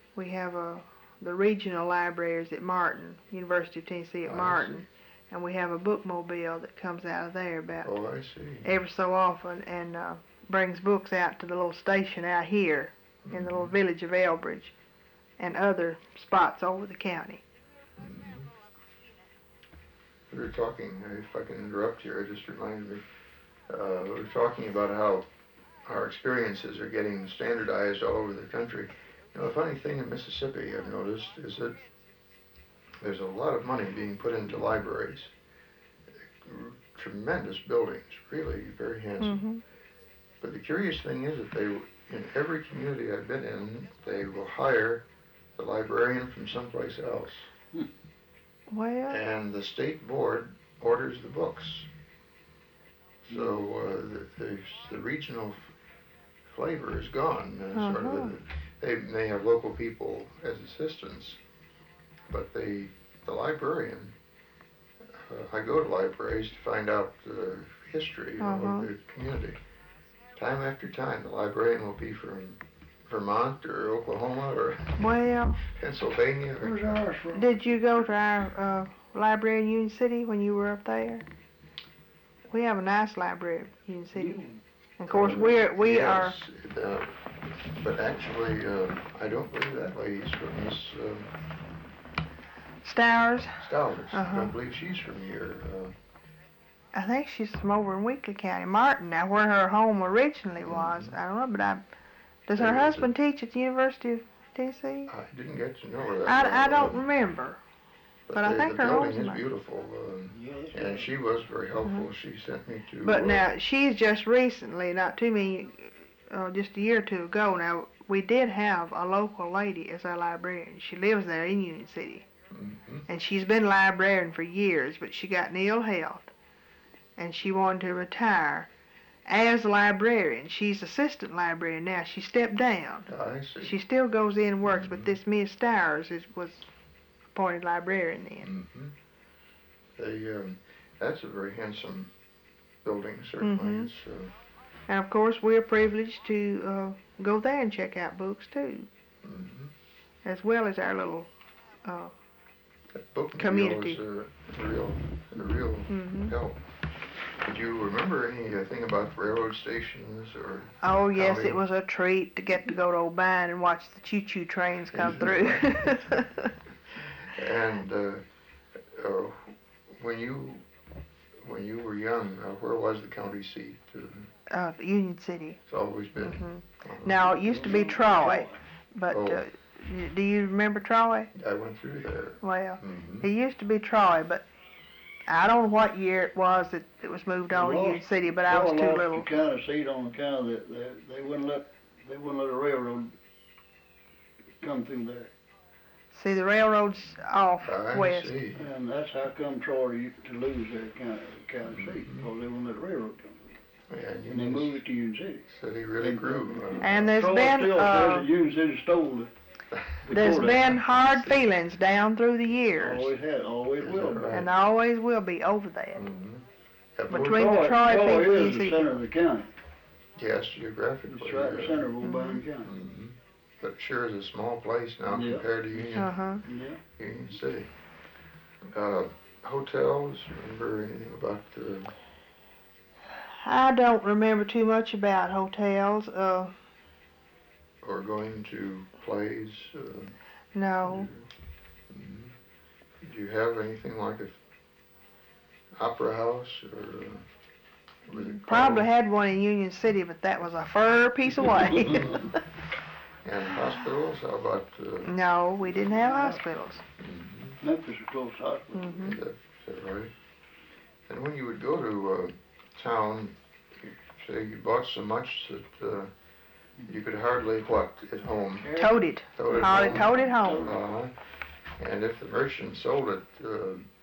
We have the regional libraries at Martin, University of Tennessee at Martin, and we have a bookmobile that comes out of there about every so often and brings books out to the little station out here in the little village of Elbridge and other spots over the county. We were talking, if I can interrupt here, it just reminded me, we were talking about how our experiences are getting standardized all over the country. You know, the funny thing in Mississippi, I've noticed, is that there's a lot of money being put into libraries. Tremendous buildings, really very handsome. But the curious thing is that in every community I've been in, they will hire the librarian from someplace else. Well. And the state board orders the books. So the regional flavor is gone. Sort of. They may have local people as assistants, but the librarian, I go to libraries to find out the history of the community. Time after time, the librarian will be from Vermont or Oklahoma or Pennsylvania. Where's ours from? Did you go to our library in Union City when you were up there? We have a nice library in Union City. And of course, we are. But actually, I don't believe that lady's from this. Stowers? Stowers. I don't believe she's from here. I think she's from over in Weakley County, Martin. Now, where her home originally was, I don't know. But does her husband teach at the University of Tennessee? I didn't get to know her that I don't remember. But I think her home's the building is beautiful, and she was very helpful. She sent me to. But now she's just recently, not too many, just a year or two ago. Now we did have a local lady as our librarian. She lives there in Union City, and she's been librarian for years. But she got in ill health, and she wanted to retire as a librarian. She's assistant librarian now. She stepped down. I see. She still goes in and works, but this Miss Stowers was appointed librarian then. That's a very handsome building, certainly. It's, and of course, we're privileged to go there and check out books too, as well as our little community. Is a real help. Did you remember anything about railroad stations or? Oh yes, it was a treat to get to go to O'Bien and watch the choo-choo trains come through. And when you were young, where was the county seat? Union City. It's always been. Now it used to be Troy, but do you remember Troy? I went through there. Well, it used to be Troy, but I don't know what year it was that it was moved on to Union City, but I was too little. The county seat on account of that they wouldn't let a railroad come through there. See, the railroad's off west. See. And that's how come Troy used to lose their county seat, because they wouldn't let the railroad come through. Yeah, and they moved it to Union City. City really grew. And there's Troy been still says Union City stole it. There's been hard feelings down through the years. Always had, always will. Right? And always will be over that. Between Troy, the Troy people Troy and is the center of the county. Yes, geographically. It's right in the center of O'Bien County. But sure is a small place now compared to Union City. Hotels, remember anything about I don't remember too much about hotels. Or going to plays? No. Do you have anything like an opera house or? Was it Probably had one in Union City, but that was a fur piece away. And hospitals? How about? No, we didn't have hospitals. Memphis is close hospital. Is that right? And when you would go to town, you say you bought so much that you could hardly at home. Towed it. Hardly towed it home. And if the merchant sold it,